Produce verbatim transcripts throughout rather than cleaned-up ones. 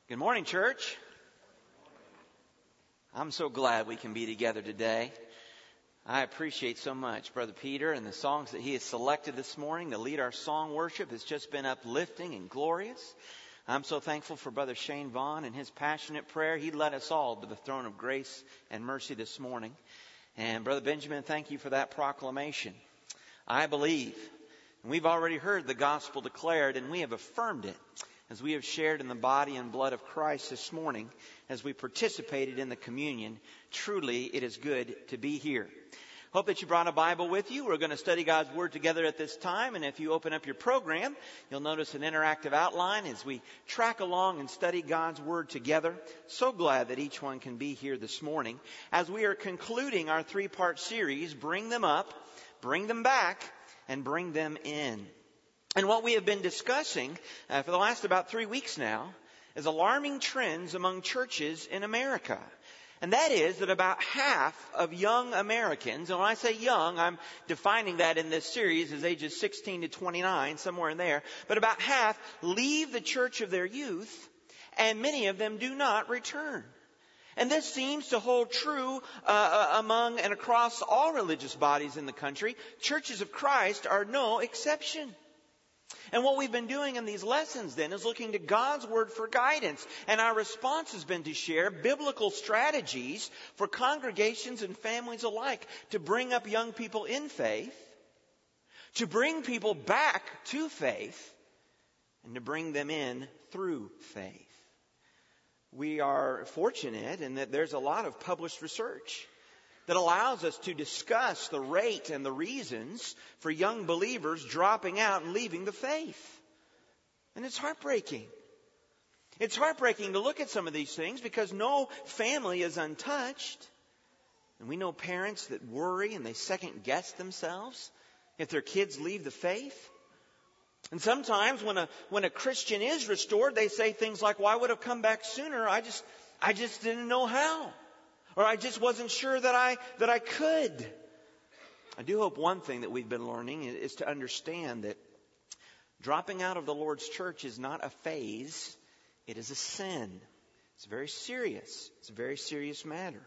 Good morning, church. I'm so glad we can be together today. I appreciate so much Brother Peter and the songs that he has selected this morning to lead our song worship. Has just been uplifting and glorious. I'm so thankful for Brother Shane Vaughn and his passionate prayer. He led us all to the throne of grace and mercy this morning. And Brother Benjamin, thank you for that proclamation. I believe, and we've already heard the gospel declared, and we have affirmed it as we have shared in the body and blood of Christ this morning, as we participated in the communion. Truly, it is good to be here. Hope that you brought a Bible with you. We're going to study God's Word together at this time. And if you open up your program, you'll notice an interactive outline as we track along and study God's Word together. So glad that each one can be here this morning. As we are concluding our three-part series, Bring Them Up, Bring Them Back, and Bring Them In. And what we have been discussing uh, for the last about three weeks now is alarming trends among churches in America. And that is that about half of young Americans, and when I say young, I'm defining that in this series as ages sixteen to twenty-nine, somewhere in there, but about half leave the church of their youth, and many of them do not return. And this seems to hold true uh, among and across all religious bodies in the country. Churches of Christ are no exception. And what we've been doing in these lessons then is looking to God's Word for guidance. And our response has been to share biblical strategies for congregations and families alike to bring up young people in faith, to bring people back to faith, and to bring them in through faith. We are fortunate in that there's a lot of published research that allows us to discuss the rate and the reasons for young believers dropping out and leaving the faith. And it's heartbreaking. It's heartbreaking to look at some of these things because no family is untouched. And we know parents that worry and they second guess themselves if their kids leave the faith. And sometimes when a when a Christian is restored, they say things like, well, I would have come back sooner. I just I just didn't know how. Or I just wasn't sure that I that I could. I do hope one thing that we've been learning is to understand that dropping out of the Lord's church is not a phase. It is a sin. It's very serious. It's a very serious matter.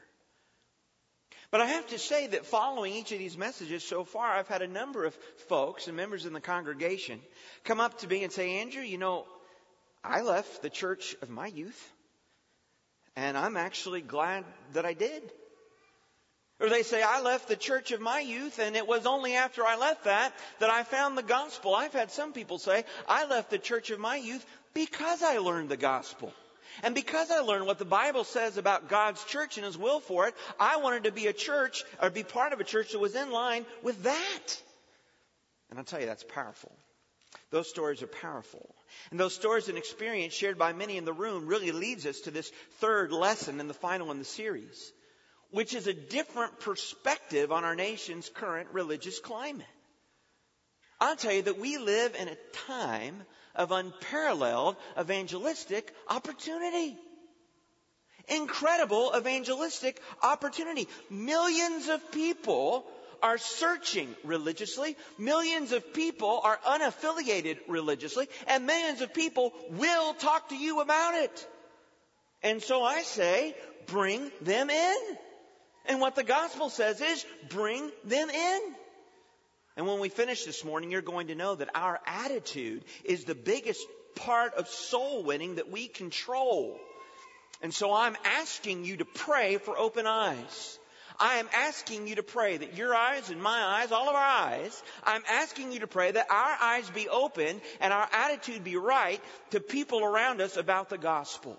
But I have to say that following each of these messages so far, I've had a number of folks and members in the congregation come up to me and say, Andrew, you know, I left the church of my youth. And I'm actually glad that I did. Or they say, I left the church of my youth, and it was only after I left that that I found the gospel. I've had some people say, I left the church of my youth because I learned the gospel. And because I learned what the Bible says about God's church and His will for it, I wanted to be a church, or be part of a church that was in line with that. And I'll tell you, that's powerful. Those stories are powerful. And those stories and experience shared by many in the room really leads us to this third lesson and the final in the series, which is a different perspective on our nation's current religious climate. I'll tell you that we live in a time of unparalleled evangelistic opportunity. Incredible evangelistic opportunity. Millions of people are searching religiously. Millions of people are unaffiliated religiously. And millions of people will talk to you about it. And so I say, bring them in. And what the gospel says is, bring them in. And when we finish this morning, you're going to know that our attitude is the biggest part of soul winning that we control. And so I'm asking you to pray for open eyes. I am asking you to pray that your eyes and my eyes, all of our eyes, I'm asking you to pray that our eyes be open and our attitude be right to people around us about the gospel.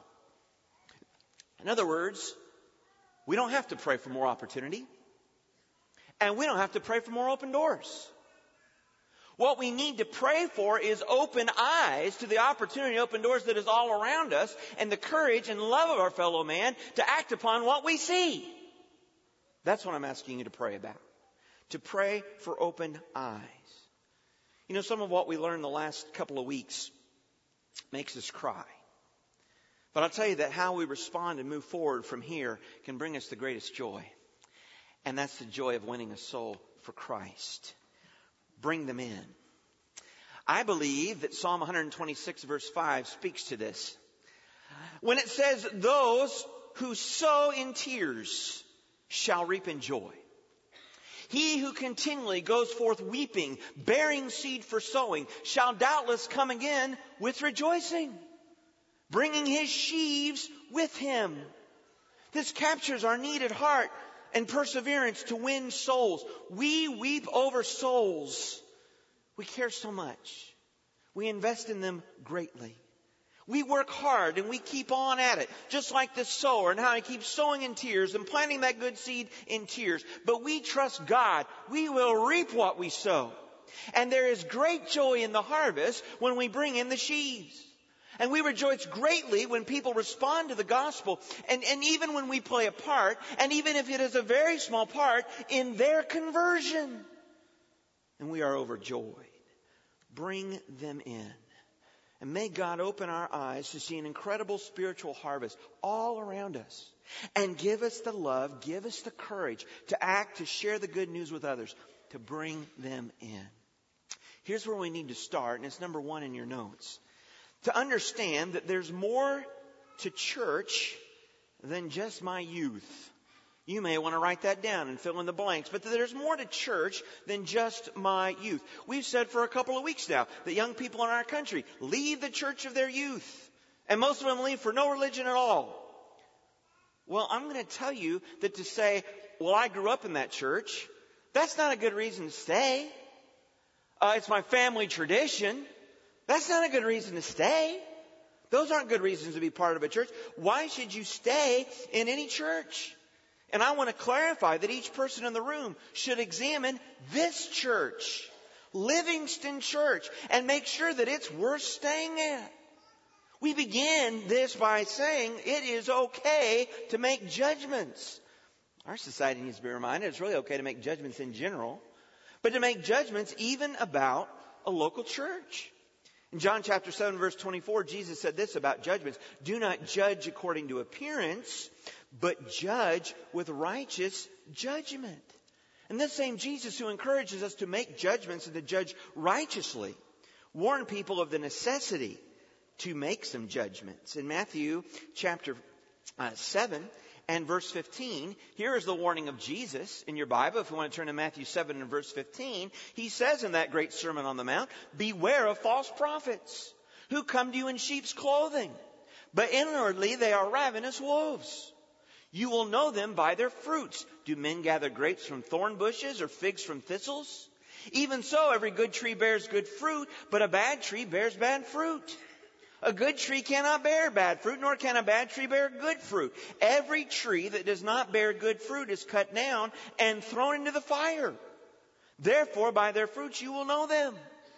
In other words, we don't have to pray for more opportunity. And we don't have to pray for more open doors. What we need to pray for is open eyes to the opportunity, open doors that is all around us, and the courage and love of our fellow man to act upon what we see. That's what I'm asking you to pray about. To pray for open eyes. You know, some of what we learned the last couple of weeks makes us cry. But I'll tell you that how we respond and move forward from here can bring us the greatest joy. And that's the joy of winning a soul for Christ. Bring them in. I believe that Psalm one twenty-six verse five speaks to this. When it says, those who sow in tears shall reap in joy. He who continually goes forth weeping, bearing seed for sowing, shall doubtless come again with rejoicing, bringing his sheaves with him. This captures our needed heart and perseverance to win souls. We weep over souls. We care so much. We invest in them greatly. We work hard and we keep on at it, just like this sower and how he keeps sowing in tears and planting that good seed in tears. But we trust God. We will reap what we sow. And there is great joy in the harvest when we bring in the sheaves. And we rejoice greatly when people respond to the gospel. And, and even when we play a part, and even if it is a very small part, in their conversion. And we are overjoyed. Bring them in. And may God open our eyes to see an incredible spiritual harvest all around us. And give us the love, give us the courage to act, to share the good news with others, to bring them in. Here's where we need to start, and it's number one in your notes. To understand that there's more to church than just my youth. You may want to write that down and fill in the blanks. But there's more to church than just my youth. We've said for a couple of weeks now that young people in our country leave the church of their youth. And most of them leave for no religion at all. Well, I'm going to tell you that to say, well, I grew up in that church, that's not a good reason to stay. Uh, it's my family tradition. That's not a good reason to stay. Those aren't good reasons to be part of a church. Why should you stay in any church? And I want to clarify that each person in the room should examine this church, Livingston Church, and make sure that it's worth staying at. We begin this by saying it is okay to make judgments. Our society needs to be reminded it's really okay to make judgments in general, but to make judgments even about a local church. In John chapter seven, verse twenty-four, Jesus said this about judgments. Do not judge according to appearance, but judge with righteous judgment. And this same Jesus who encourages us to make judgments and to judge righteously, warned people of the necessity to make some judgments. In Matthew chapter uh, seven and verse fifteen, here is the warning of Jesus in your Bible. If you want to turn to Matthew seven and verse fifteen, he says in that great Sermon on the Mount, beware of false prophets who come to you in sheep's clothing, but inwardly they are ravenous wolves. You will know them by their fruits. Do men gather grapes from thorn bushes or figs from thistles? Even so, every good tree bears good fruit, but a bad tree bears bad fruit. A good tree cannot bear bad fruit, nor can a bad tree bear good fruit. Every tree that does not bear good fruit is cut down and thrown into the fire. Therefore, by their fruits you will know them.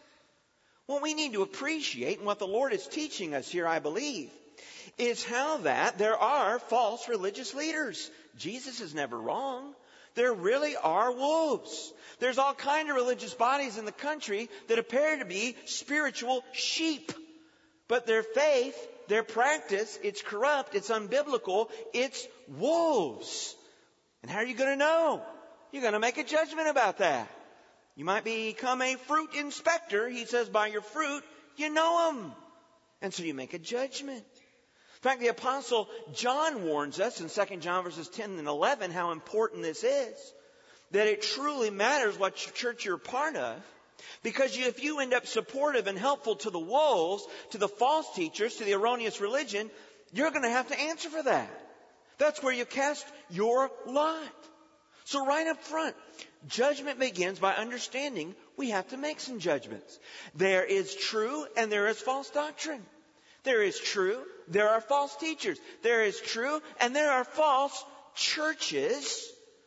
What we need to appreciate, and what the Lord is teaching us here, I believe, is how that there are false religious leaders. Jesus is never wrong. There really are wolves. There's all kinds of religious bodies in the country that appear to be spiritual sheep. But their faith, their practice, it's corrupt, it's unbiblical, it's wolves. And how are you going to know? You're going to make a judgment about that. You might become a fruit inspector. He says by your fruit, you know them. And so you make a judgment. In fact, the Apostle John warns us in Second John verses ten and eleven how important this is. That it truly matters what church you're part of. Because you, if you end up supportive and helpful to the wolves, to the false teachers, to the erroneous religion, you're going to have to answer for that. That's where you cast your lot. So right up front, judgment begins by understanding we have to make some judgments. There is true and there is false doctrine. There is true, there are false teachers. There is true, and there are false churches.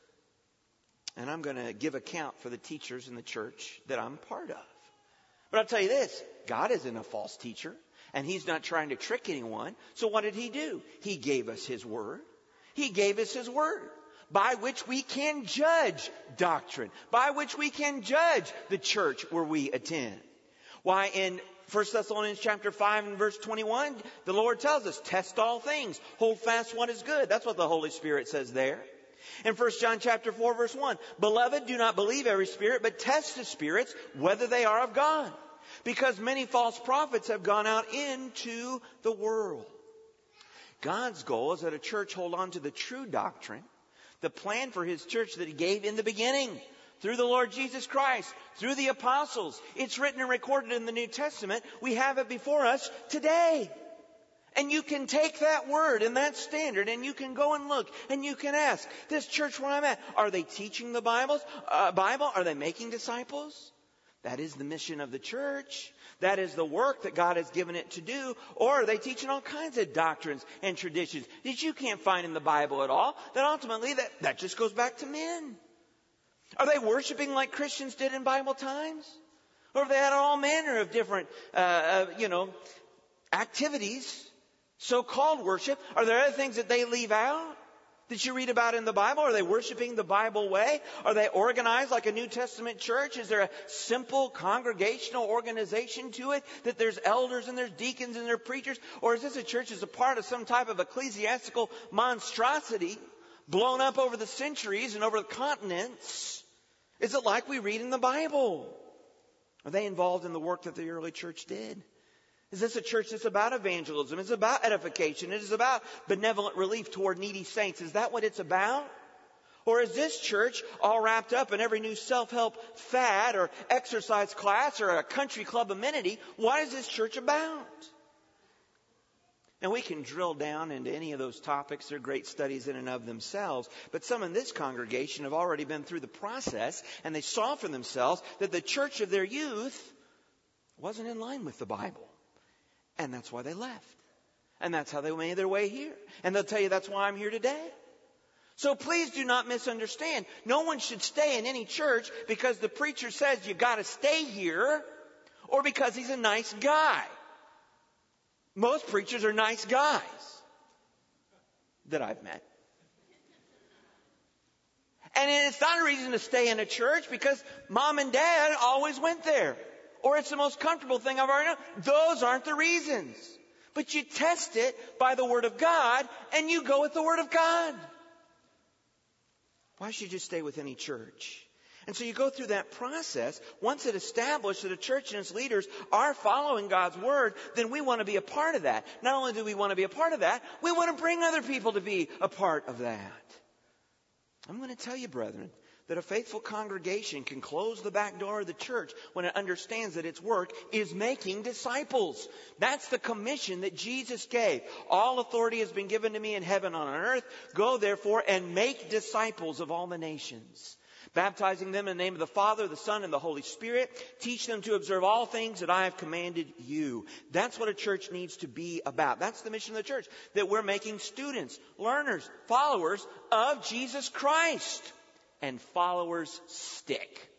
And I'm going to give account for the teachers in the church that I'm part of. But I'll tell you this, God isn't a false teacher, and He's not trying to trick anyone. So what did He do? He gave us His Word. He gave us His Word, by which we can judge doctrine, by which we can judge the church where we attend. Why, in First Thessalonians chapter five and verse twenty-one, the Lord tells us, test all things, hold fast what is good. That's what the Holy Spirit says there. In First John chapter four verse one, beloved, do not believe every spirit, but test the spirits, whether they are of God. Because many false prophets have gone out into the world. God's goal is that a church hold on to the true doctrine, the plan for His church that He gave in the beginning, through the Lord Jesus Christ, through the apostles. It's written and recorded in the New Testament. We have it before us today. And you can take that word and that standard and you can go and look and you can ask, this church where I'm at, are they teaching the Bibles, uh, Bible? Are they making disciples? That is the mission of the church. That is the work that God has given it to do. Or are they teaching all kinds of doctrines and traditions that you can't find in the Bible at all? That ultimately that, that just goes back to men. Are they worshiping like Christians did in Bible times? Or have they had all manner of different, uh, uh, you know, activities, so-called worship? Are there other things that they leave out that you read about in the Bible? Are they worshiping the Bible way? Are they organized like a New Testament church? Is there a simple congregational organization to it? That there's elders and there's deacons and there's preachers? Or is this a church as a part of some type of ecclesiastical monstrosity blown up over the centuries and over the continents? Is it like we read in the Bible? Are they involved in the work that the early church did? Is this a church that's about evangelism? It's about edification. It is about benevolent relief toward needy saints. Is that what it's about? Or is this church all wrapped up in every new self-help fad or exercise class or a country club amenity? What is this church about? And we can drill down into any of those topics. They're great studies in and of themselves. But some in this congregation have already been through the process, and they saw for themselves that the church of their youth wasn't in line with the Bible. And that's why they left. And that's how they made their way here. And they'll tell you that's why I'm here today. So please do not misunderstand. No one should stay in any church because the preacher says you've got to stay here, or because he's a nice guy. Most preachers are nice guys that I've met. And it's not a reason to stay in a church because mom and dad always went there. Or it's the most comfortable thing I've ever known. Those aren't the reasons. But you test it by the Word of God and you go with the Word of God. Why should you stay with any church? And so you go through that process. Once it's established that a church and its leaders are following God's Word, then we want to be a part of that. Not only do we want to be a part of that, we want to bring other people to be a part of that. I'm going to tell you, brethren, that a faithful congregation can close the back door of the church when it understands that its work is making disciples. That's the commission that Jesus gave. All authority has been given to me in heaven and on earth. Go therefore and make disciples of all the nations, baptizing them in the name of the Father, the Son, and the Holy Spirit. Teach them to observe all things that I have commanded you. That's what a church needs to be about. That's the mission of the church, that we're making students, learners, followers of Jesus Christ. And followers stick.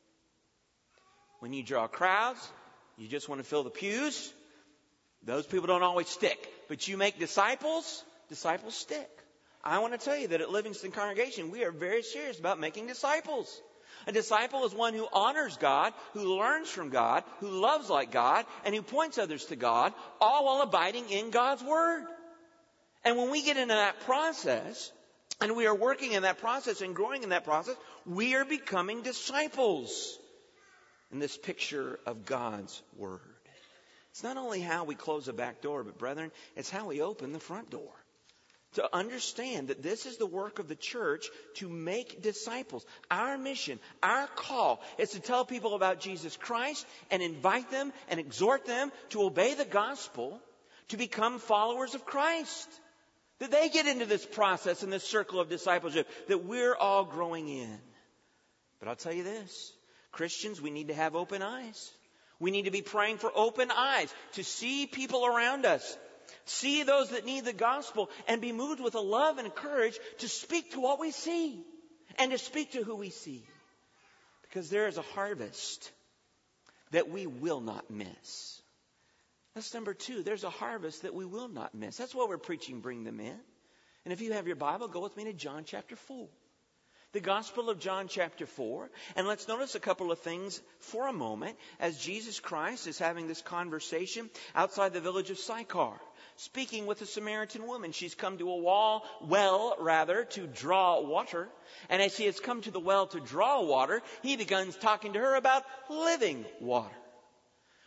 When you draw crowds, you just want to fill the pews. Those people don't always stick. But you make disciples, disciples stick. I want to tell you that at Livingston Congregation, we are very serious about making disciples. A disciple is one who honors God, who learns from God, who loves like God, and who points others to God, all while abiding in God's Word. And when we get into that process, and we are working in that process and growing in that process, we are becoming disciples in this picture of God's Word. It's not only how we close the back door, but brethren, it's how we open the front door. To understand that this is the work of the church to make disciples. Our mission, our call is to tell people about Jesus Christ and invite them and exhort them to obey the gospel, to become followers of Christ. That they get into this process and this circle of discipleship that we're all growing in. But I'll tell you this, Christians, we need to have open eyes. We need to be praying for open eyes to see people around us, see those that need the gospel, and be moved with a love and a courage to speak to what we see and to speak to who we see. Because there is a harvest that we will not miss. That's number two. There's a harvest that we will not miss. That's what we're preaching, bring them in. And if you have your Bible, go with me to John chapter four. The Gospel of John chapter four. And let's notice a couple of things for a moment as Jesus Christ is having this conversation outside the village of Sychar, speaking with a Samaritan woman. She's come to a wall, well, rather, to draw water. And as he has come to the well to draw water, he begins talking to her about living water.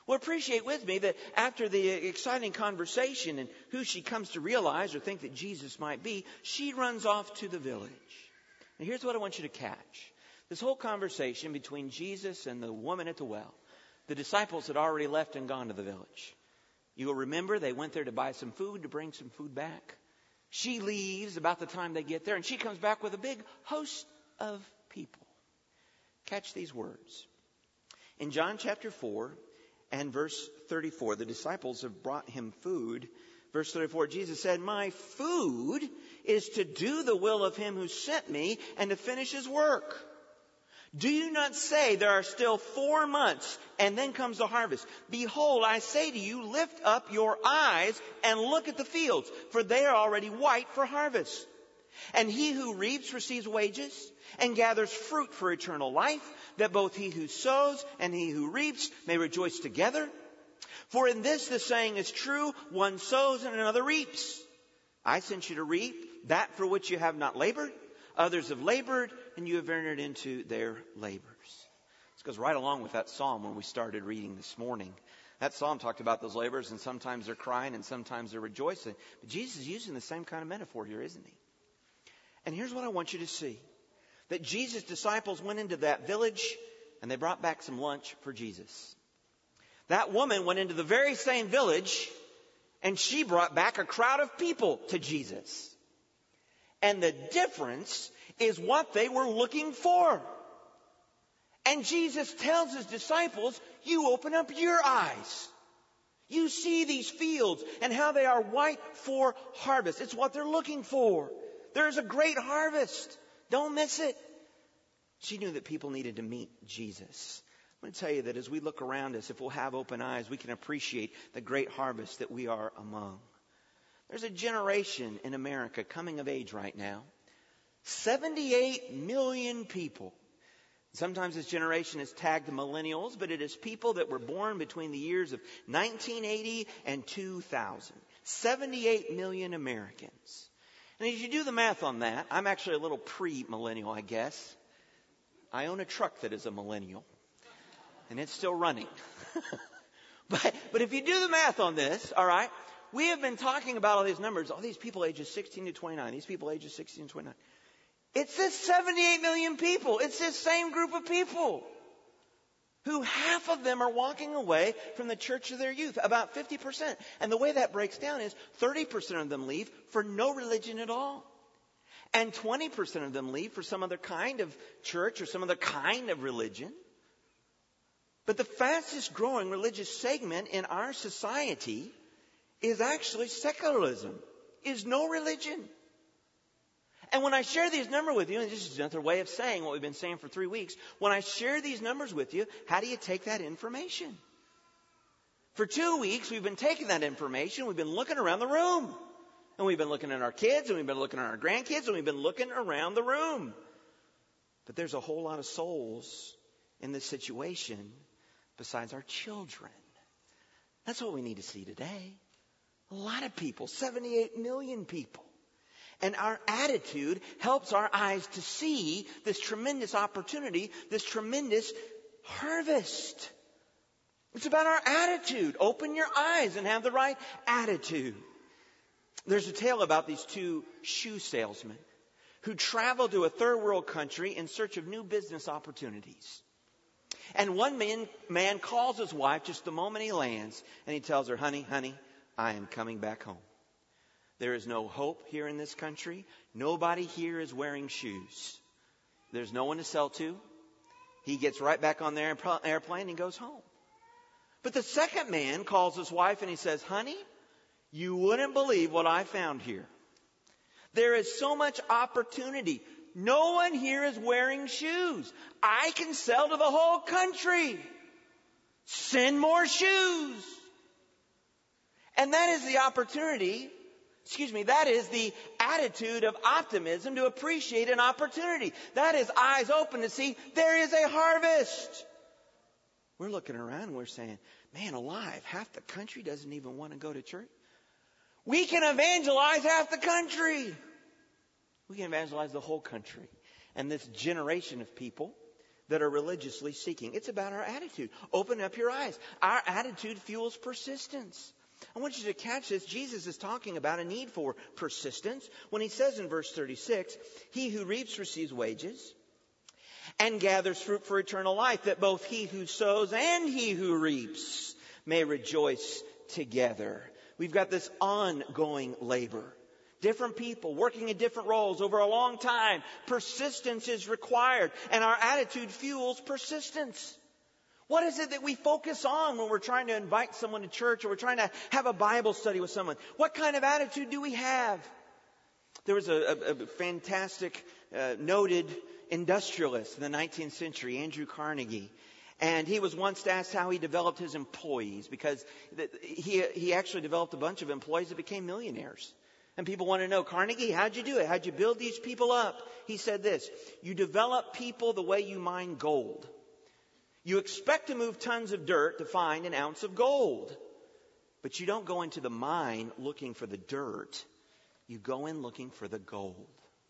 Well, appreciate with me that after the exciting conversation and who she comes to realize or think that Jesus might be, she runs off to the village. And here's what I want you to catch. This whole conversation between Jesus and the woman at the well, the disciples had already left and gone to the village. You will remember they went there to buy some food, to bring some food back. She leaves about the time they get there, and she comes back with a big host of people. Catch these words. In John chapter four and verse thirty-four, the disciples have brought him food. Verse thirty-four, Jesus said, "My food is to do the will of him who sent me and to finish his work. Do you not say there are still four months and then comes the harvest? Behold, I say to you, lift up your eyes and look at the fields, for they are already white for harvest. And he who reaps receives wages and gathers fruit for eternal life, that both he who sows and he who reaps may rejoice together. For in this the saying is true, one sows and another reaps. I sent you to reap that for which you have not labored. Others have labored, and you have entered into their labors." This goes right along with that psalm when we started reading this morning. That psalm talked about those labors, and sometimes they're crying and sometimes they're rejoicing. But Jesus is using the same kind of metaphor here, isn't he? And here's what I want you to see. That Jesus' disciples went into that village, and they brought back some lunch for Jesus. That woman went into the very same village, and she brought back a crowd of people to Jesus. And the difference is what they were looking for. And Jesus tells his disciples, you open up your eyes. You see these fields and how they are white for harvest. It's what they're looking for. There's a great harvest. Don't miss it. She knew that people needed to meet Jesus. I'm going to tell you that as we look around us, if we'll have open eyes, we can appreciate the great harvest that we are among. There's a generation in America coming of age right now. seventy-eight million people. Sometimes this generation is tagged the millennials, but it is people that were born between the years of nineteen eighty and two thousand. seventy-eight million Americans. And as you do the math on that, I'm actually a little pre-millennial, I guess. I own a truck that is a millennial, and it's still running. but, but if you do the math on this, all right, we have been talking about all these numbers, all these people ages sixteen to twenty-nine, these people ages sixteen to twenty-nine. It's this seventy-eight million people. It's this same group of people who half of them are walking away from the church of their youth, about fifty percent. And the way that breaks down is thirty percent of them leave for no religion at all. And twenty percent of them leave for some other kind of church or some other kind of religion. But the fastest growing religious segment in our society is actually secularism, is no religion. And when I share these numbers with you, and this is another way of saying what we've been saying for three weeks, when I share these numbers with you, how do you take that information? For two weeks, we've been taking that information, we've been looking around the room. And we've been looking at our kids, and we've been looking at our grandkids, and we've been looking around the room. But there's a whole lot of souls in this situation besides our children. That's what we need to see today. A lot of people, seventy-eight million people. And our attitude helps our eyes to see this tremendous opportunity, this tremendous harvest. It's about our attitude. Open your eyes and have the right attitude. There's a tale about these two shoe salesmen who traveled to a third world country in search of new business opportunities. And one man, man calls his wife just the moment he lands, and he tells her, honey, honey, I am coming back home. There is no hope here in this country. Nobody here is wearing shoes. There's no one to sell to. He gets right back on the airplane and goes home. But the second man calls his wife and he says, honey, you wouldn't believe what I found here. There is so much opportunity. No one here is wearing shoes. I can sell to the whole country. Send more shoes. And that is the opportunity. Excuse me, that is the attitude of optimism to appreciate an opportunity. That is eyes open to see there is a harvest. We're looking around and we're saying, man alive, half the country doesn't even want to go to church. We can evangelize half the country. We can evangelize the whole country. And this generation of people that are religiously seeking. It's about our attitude. Open up your eyes. Our attitude fuels persistence. I want you to catch this. Jesus is talking about a need for persistence when he says in verse thirty-six, he who reaps receives wages and gathers fruit for eternal life, that both he who sows and he who reaps may rejoice together. We've got this ongoing labor. Different people working in different roles over a long time. Persistence is required, and our attitude fuels persistence. What is it that we focus on when we're trying to invite someone to church or we're trying to have a Bible study with someone? What kind of attitude do we have? There was a, a, a fantastic, uh, noted industrialist in the nineteenth century, Andrew Carnegie. And he was once asked how he developed his employees, because he, he actually developed a bunch of employees that became millionaires. And people want to know, Carnegie, how'd you do it? How'd you build these people up? He said this, you develop people the way you mine gold. You expect to move tons of dirt to find an ounce of gold. But you don't go into the mine looking for the dirt. You go in looking for the gold.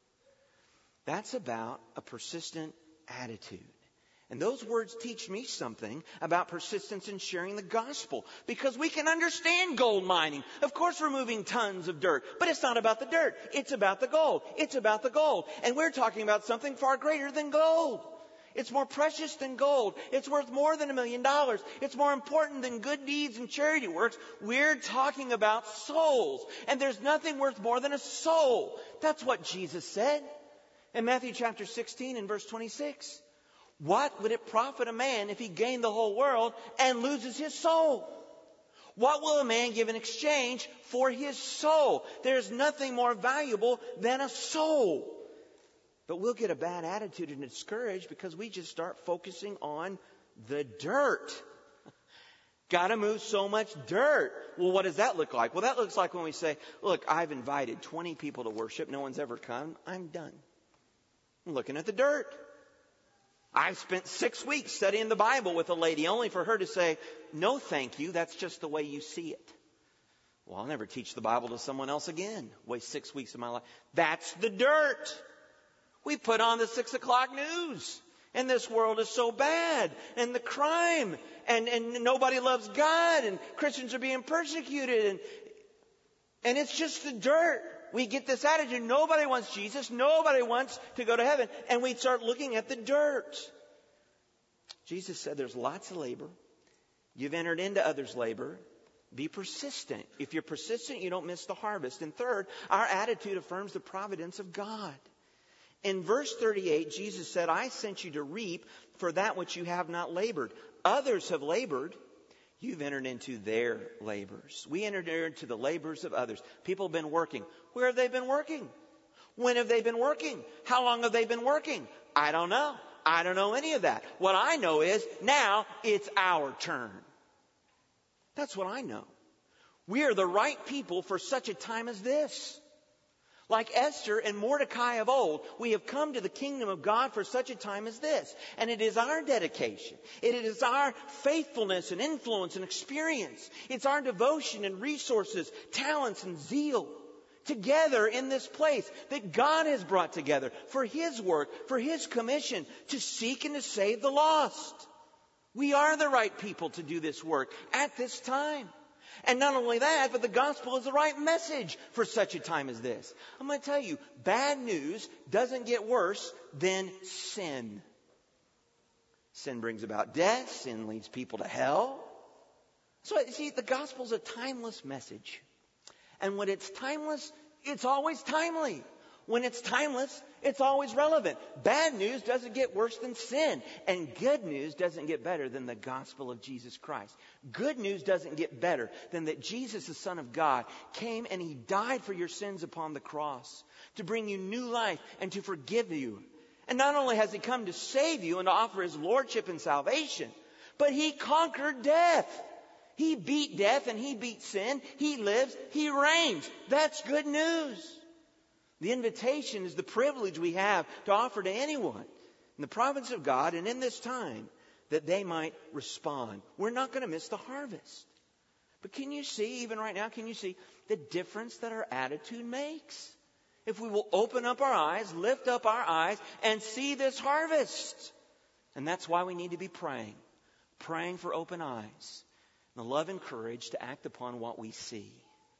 That's about a persistent attitude. And those words teach me something about persistence in sharing the gospel. Because we can understand gold mining. Of course we're moving tons of dirt. But it's not about the dirt. It's about the gold. It's about the gold. And we're talking about something far greater than gold. It's more precious than gold. It's worth more than a million dollars. It's more important than good deeds and charity works. We're talking about souls. And there's nothing worth more than a soul. That's what Jesus said in Matthew chapter sixteen and verse twenty-six. What would it profit a man if he gained the whole world and loses his soul? What will a man give in exchange for his soul? There's nothing more valuable than a soul. But we'll get a bad attitude and discouraged because we just start focusing on the dirt. Got to move so much dirt. Well, what does that look like? Well, that looks like when we say, look, I've invited twenty people to worship. No one's ever come. I'm done. I'm looking at the dirt. I've spent six weeks studying the Bible with a lady only for her to say, no, thank you. That's just the way you see it. Well, I'll never teach the Bible to someone else again. Waste six weeks of my life. That's the dirt. We put on the six o'clock news. And this world is so bad. And the crime. And, and nobody loves God. And Christians are being persecuted. And, and it's just the dirt. We get this attitude. Nobody wants Jesus. Nobody wants to go to heaven. And we start looking at the dirt. Jesus said there's lots of labor. You've entered into others' labor. Be persistent. If you're persistent, you don't miss the harvest. And third, our attitude affirms the providence of God. In verse thirty-eight, Jesus said, I sent you to reap for that which you have not labored. Others have labored. You've entered into their labors. We entered into the labors of others. People have been working. Where have they been working? When have they been working? How long have they been working? I don't know. I don't know any of that. What I know is now it's our turn. That's what I know. We are the right people for such a time as this. Like Esther and Mordecai of old, we have come to the kingdom of God for such a time as this. And it is our dedication. It is our faithfulness and influence and experience. It's our devotion and resources, talents and zeal together in this place that God has brought together for His work, for His commission to seek and to save the lost. We are the right people to do this work at this time. And not only that, but the gospel is the right message for such a time as this. I'm going to tell you, bad news doesn't get worse than sin. Sin brings about death. Sin leads people to hell. So, see, the gospel is a timeless message. And when it's timeless, it's always timely. When it's timeless, it's always relevant. Bad news doesn't get worse than sin. And good news doesn't get better than the gospel of Jesus Christ. Good news doesn't get better than that Jesus, the Son of God, came and He died for your sins upon the cross to bring you new life and to forgive you. And not only has He come to save you and to offer His lordship and salvation, but He conquered death. He beat death and He beat sin. He lives. He reigns. That's good news. The invitation is the privilege we have to offer to anyone in the province of God and in this time that they might respond. We're not going to miss the harvest. But can you see, even right now, can you see the difference that our attitude makes? If we will open up our eyes, lift up our eyes, and see this harvest. And that's why we need to be praying. Praying for open eyes. And the love and courage to act upon what we see.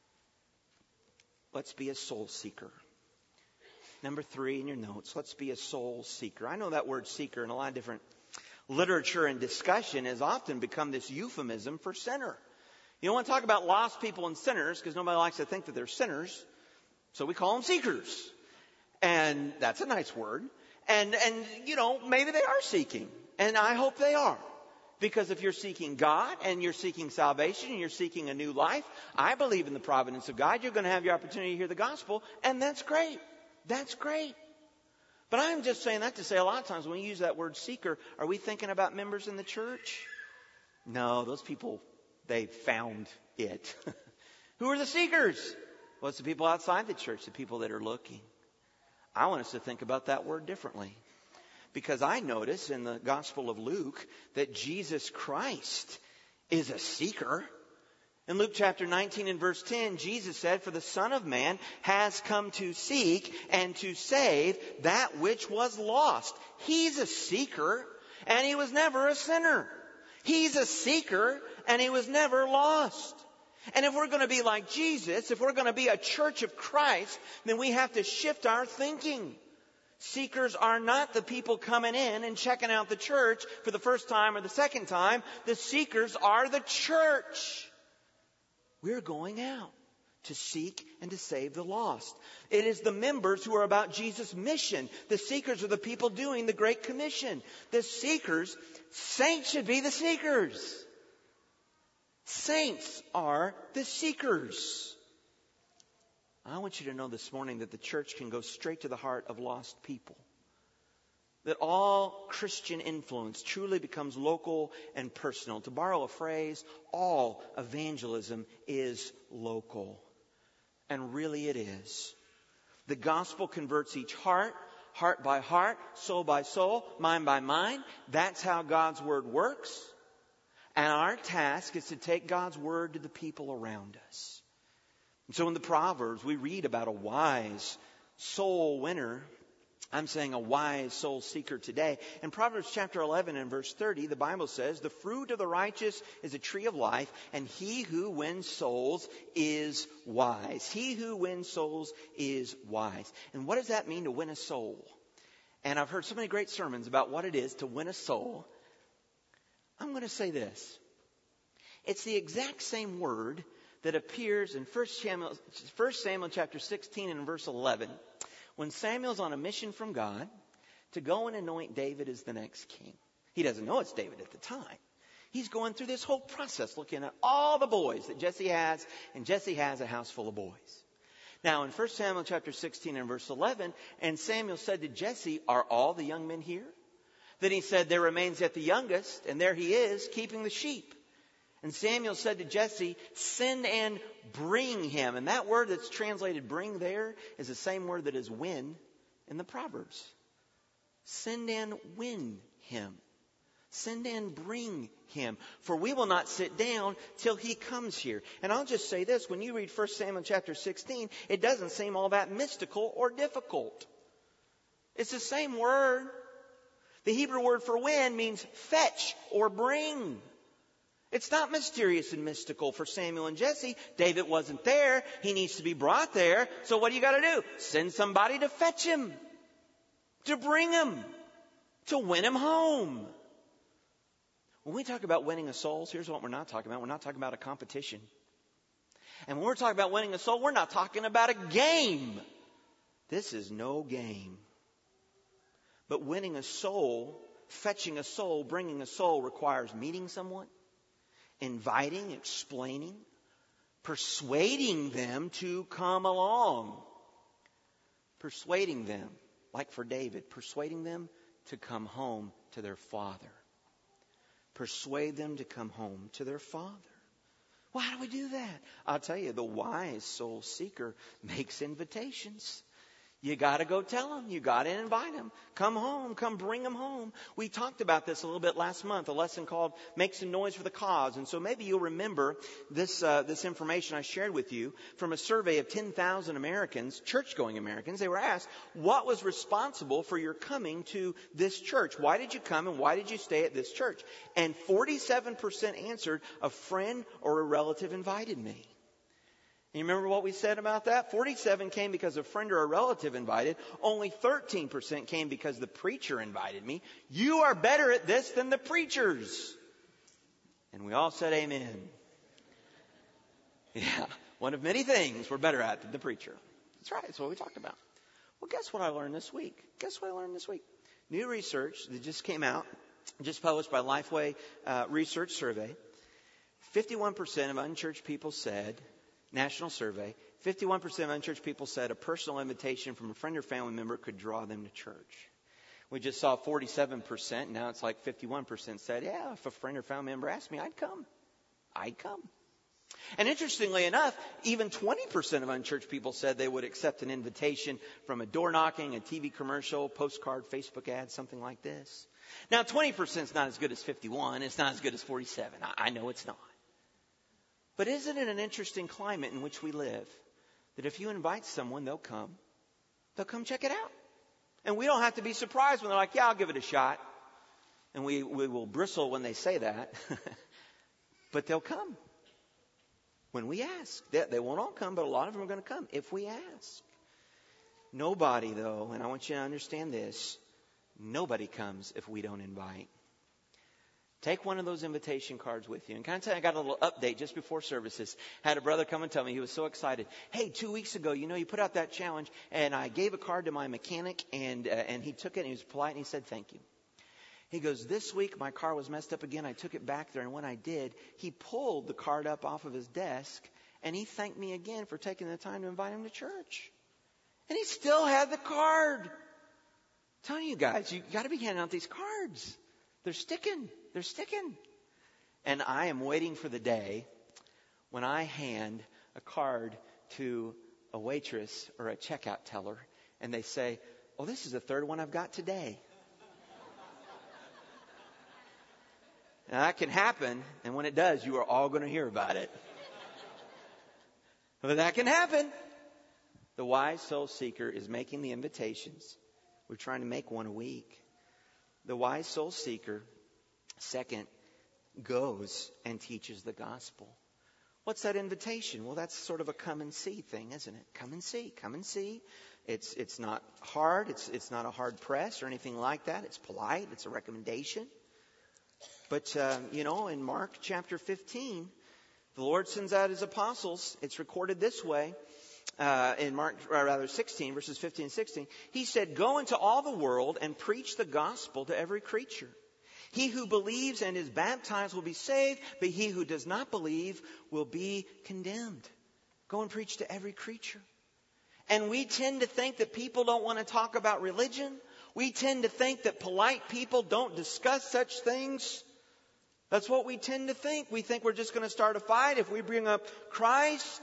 Let's be a soul seeker. Number three in your notes, let's be a soul seeker. I know that word seeker in a lot of different literature and discussion has often become this euphemism for sinner. You don't want to talk about lost people and sinners because nobody likes to think that they're sinners. So we call them seekers. And that's a nice word. And, and you know, maybe they are seeking. And I hope they are. Because if you're seeking God and you're seeking salvation and you're seeking a new life, I believe in the providence of God. You're going to have your opportunity to hear the gospel. And that's great. That's great. But I'm just saying that to say a lot of times when we use that word seeker, are we thinking about members in the church? No, those people, they found it. Who are the seekers? Well, it's the people outside the church, the people that are looking. I want us to think about that word differently. Because I notice in the Gospel of Luke that Jesus Christ is a seeker. In Luke chapter nineteen and verse ten, Jesus said, "For the Son of Man has come to seek and to save that which was lost." He's a seeker and he was never a sinner. He's a seeker and he was never lost. And if we're going to be like Jesus, if we're going to be a church of Christ, then we have to shift our thinking. Seekers are not the people coming in and checking out the church for the first time or the second time. The seekers are the church. We're going out to seek and to save the lost. It is the members who are about Jesus' mission. The seekers are the people doing the Great Commission. The seekers, saints should be the seekers. Saints are the seekers. I want you to know this morning that the church can go straight to the heart of lost people. That all Christian influence truly becomes local and personal. To borrow a phrase, all evangelism is local. And really it is. The gospel converts each heart, heart by heart, soul by soul, mind by mind. That's how God's word works. And our task is to take God's word to the people around us. And so in the Proverbs, we read about a wise soul winner. I'm saying a wise soul seeker today. In Proverbs chapter eleven and verse thirty, the Bible says, "The fruit of the righteous is a tree of life, and he who wins souls is wise." He who wins souls is wise. And what does that mean to win a soul? And I've heard so many great sermons about what it is to win a soul. I'm going to say this. It's the exact same word that appears in First Samuel, First Samuel chapter sixteen and verse eleven, when Samuel's on a mission from God to go and anoint David as the next king. He doesn't know it's David at the time. He's going through this whole process looking at all the boys that Jesse has, and Jesse has a house full of boys. Now in First Samuel chapter sixteen and verse eleven, "And Samuel said to Jesse, 'Are all the young men here?' Then he said, 'There remains yet the youngest, and there he is, keeping the sheep.' And Samuel said to Jesse, 'Send and bring him.'" And that word that's translated "bring" there is the same word that is "win" in the Proverbs. Send and win him. Send and bring him. For we will not sit down till he comes here. And I'll just say this. When you read First Samuel chapter sixteen, it doesn't seem all that mystical or difficult. It's the same word. The Hebrew word for "win" means fetch or bring. It's not mysterious and mystical for Samuel and Jesse. David wasn't there. He needs to be brought there. So what do you got to do? Send somebody to fetch him, to bring him, to win him home. When we talk about winning a soul, here's what we're not talking about. We're not talking about a competition. And when we're talking about winning a soul, we're not talking about a game. This is no game. But winning a soul, fetching a soul, bringing a soul requires meeting someone, inviting, explaining, persuading them to come along. Persuading them, like for David, persuading them to come home to their father. Persuade them to come home to their father. Well, how do we do that? I'll tell you, the wise soul seeker makes invitations. You got to go tell them. You got to invite them. Come home. Come bring them home. We talked about this a little bit last month, a lesson called Make Some Noise for the Cause. And so maybe you'll remember this uh, this information I shared with you from a survey of ten thousand Americans, church-going Americans. They were asked, what was responsible for your coming to this church? Why did you come and why did you stay at this church? And forty-seven percent answered, a friend or a relative invited me. You remember what we said about that? forty-seven came because a friend or a relative invited. Only thirteen percent came because the preacher invited me. You are better at this than the preachers. And we all said amen. Yeah, one of many things we're better at than the preacher. That's right. That's what we talked about. Well, guess what I learned this week? Guess what I learned this week? New research that just came out, just published by Lifeway uh, Research Survey. fifty-one percent of unchurched people said, national survey, fifty-one percent of unchurched people said a personal invitation from a friend or family member could draw them to church. We just saw forty-seven percent. Now it's like fifty-one percent said, yeah, if a friend or family member asked me, I'd come. I'd come. And interestingly enough, even twenty percent of unchurched people said they would accept an invitation from a door knocking, a T V commercial, postcard, Facebook ad, something like this. Now, twenty percent is not as good as fifty-one. It's not as good as forty-seven. I, I know it's not. But isn't it an interesting climate in which we live? That if you invite someone, they'll come. They'll come check it out. And we don't have to be surprised when they're like, yeah, I'll give it a shot. And we, we will bristle when they say that. But they'll come. When we ask. They, they won't all come, but a lot of them are going to come if we ask. Nobody, though, and I want you to understand this, nobody comes if we don't invite. Take one of those invitation cards with you. And can I tell you, I got a little update just before services. Had a brother come and tell me, he was so excited. Hey, two weeks ago, you know, you put out that challenge, and I gave a card to my mechanic, and uh, and he took it, and he was polite, and he said, thank you. He goes, this week, my car was messed up again. I took it back there, and when I did, he pulled the card up off of his desk, and he thanked me again for taking the time to invite him to church. And he still had the card. I'm telling you guys, you got to be handing out these cards. They're sticking. They're sticking. And I am waiting for the day when I hand a card to a waitress or a checkout teller and they say, oh, this is the third one I've got today. Now, that can happen. And when it does, you are all going to hear about it. But that can happen. The wise soul seeker is making the invitations. We're trying to make one a week. The wise soul seeker, second, goes and teaches the gospel. What's that invitation? Well, that's sort of a come and see thing, isn't it? Come and see, come and see. It's it's not hard. It's it's not a hard press or anything like that. It's polite. It's a recommendation. But, uh, you know, in Mark chapter fifteen, the Lord sends out his apostles. It's recorded this way. Uh, in Mark, or rather sixteen, verses fifteen and sixteen, he said, go into all the world and preach the gospel to every creature. He who believes and is baptized will be saved, but he who does not believe will be condemned. Go and preach to every creature. And we tend to think that people don't want to talk about religion. We tend to think that polite people don't discuss such things. That's what we tend to think. We think we're just going to start a fight if we bring up Christ.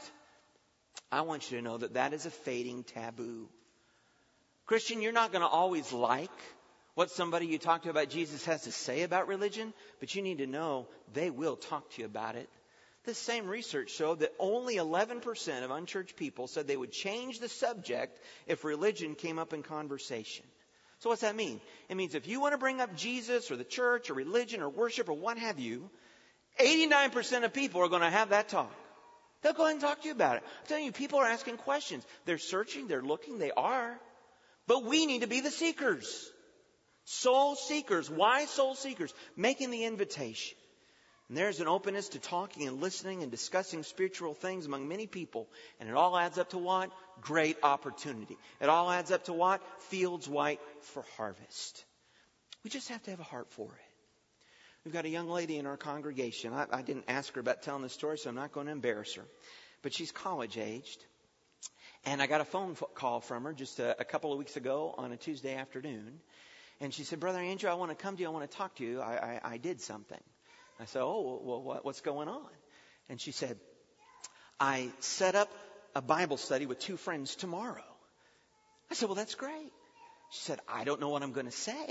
I want you to know that that is a fading taboo. Christian, you're not going to always like what somebody you talk to about Jesus has to say about religion, but you need to know they will talk to you about it. This same research showed that only eleven percent of unchurched people said they would change the subject if religion came up in conversation. So what's that mean? It means if you want to bring up Jesus or the church or religion or worship or what have you, eighty-nine percent of people are going to have that talk. They'll go ahead and talk to you about it. I'm telling you, people are asking questions. They're searching, they're looking, they are. But we need to be the seekers. Soul seekers, wise soul seekers, making the invitation. And there's an openness to talking and listening and discussing spiritual things among many people. And it all adds up to what? Great opportunity. It all adds up to what? Fields white for harvest. We just have to have a heart for it. We've got a young lady in our congregation. I, I didn't ask her about telling the story, so I'm not going to embarrass her. But she's college aged. And I got a phone call from her just a, a couple of weeks ago on a Tuesday afternoon. And she said, Brother Andrew, I want to come to you. I want to talk to you. I, I, I did something. I said, oh, well, what, what's going on? And she said, I set up a Bible study with two friends tomorrow. I said, well, that's great. She said, I don't know what I'm going to say.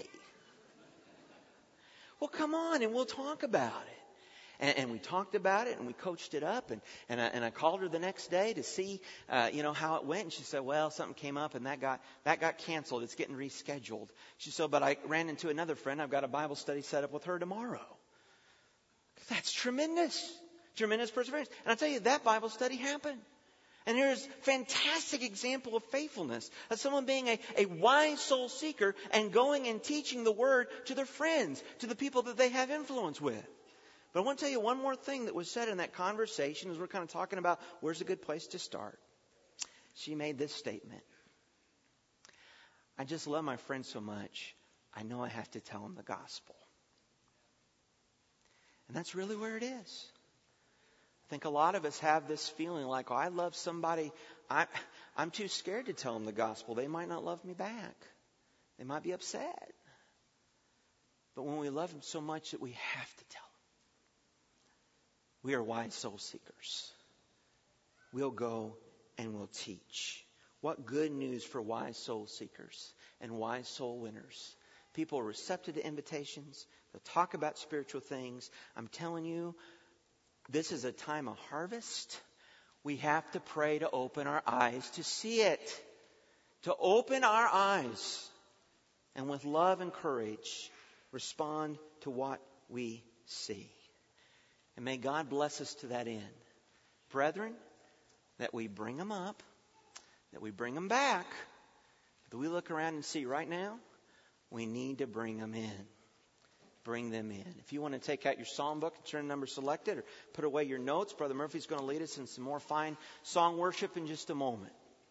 Well, come on and we'll talk about it. And, and we talked about it and we coached it up. And, and, I, and I called her the next day to see, uh, you know, how it went. And she said, well, something came up and that got, that got canceled. It's getting rescheduled. She said, but I ran into another friend. I've got a Bible study set up with her tomorrow. That's tremendous. Tremendous perseverance. And I tell you, that Bible study happened. And here's a fantastic example of faithfulness, of someone being a, a wise soul seeker and going and teaching the word to their friends, to the people that they have influence with. But I want to tell you one more thing that was said in that conversation as we're kind of talking about where's a good place to start. She made this statement. I just love my friend so much, I know I have to tell him the gospel. And that's really where it is. I think a lot of us have this feeling like, oh, I love somebody. I, I'm too scared to tell them the gospel. They might not love me back. They might be upset. But when we love them so much that we have to tell them, we are wise soul seekers. We'll go and we'll teach. What good news for wise soul seekers and wise soul winners. People are receptive to invitations. They'll talk about spiritual things. I'm telling you, this is a time of harvest. We have to pray to open our eyes to see it. To open our eyes. And with love and courage, respond to what we see. And may God bless us to that end. Brethren, that we bring them up. That we bring them back. That we look around and see right now, we need to bring them in. Bring them in. If you want to take out your psalm book and turn a number selected or put away your notes, Brother Murphy's going to lead us in some more fine song worship in just a moment.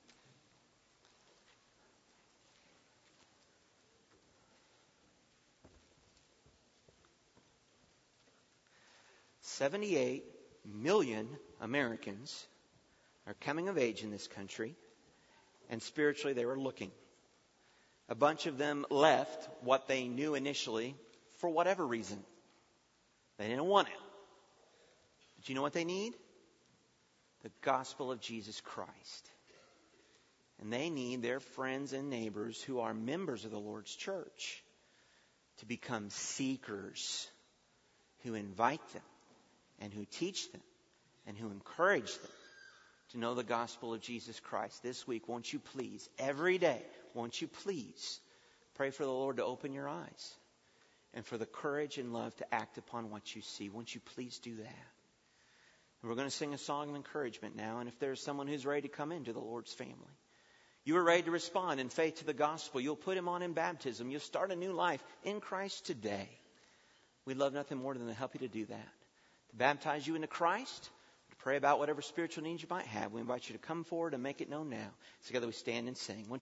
seventy-eight million Americans are coming of age in this country, and spiritually they were looking. A bunch of them left what they knew initially for whatever reason. They didn't want it. But you know what they need? The gospel of Jesus Christ. And they need their friends and neighbors who are members of the Lord's church to become seekers who invite them and who teach them and who encourage them to know the gospel of Jesus Christ. This week, won't you please, every day, won't you please pray for the Lord to open your eyes and for the courage and love to act upon what you see. Won't you please do that? And we're going to sing a song of encouragement now. And if there's someone who's ready to come into the Lord's family, you are ready to respond in faith to the gospel. You'll put him on in baptism. You'll start a new life in Christ today. We'd love nothing more than to help you to do that. To baptize you into Christ, to pray about whatever spiritual needs you might have. We invite you to come forward and make it known now. Together we stand and sing.